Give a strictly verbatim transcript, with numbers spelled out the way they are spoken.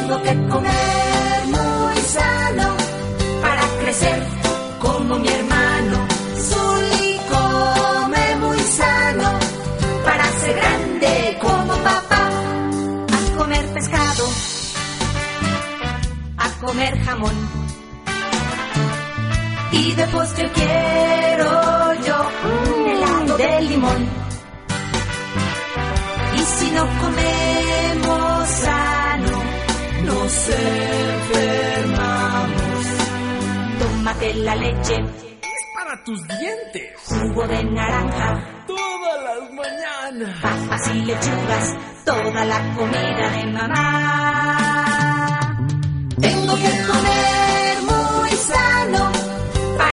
Tengo que comer muy sano para crecer como mi hermano. Zully come muy sano para ser grande como papá. A comer pescado, a comer jamón, y de postre quiero yo un helado de limón. Y si no comemos sano, nos enfermamos. Tómate la leche, es para tus dientes. Jugo de naranja, todas las mañanas. Papas y lechugas, toda la comida de mamá. Tengo que comer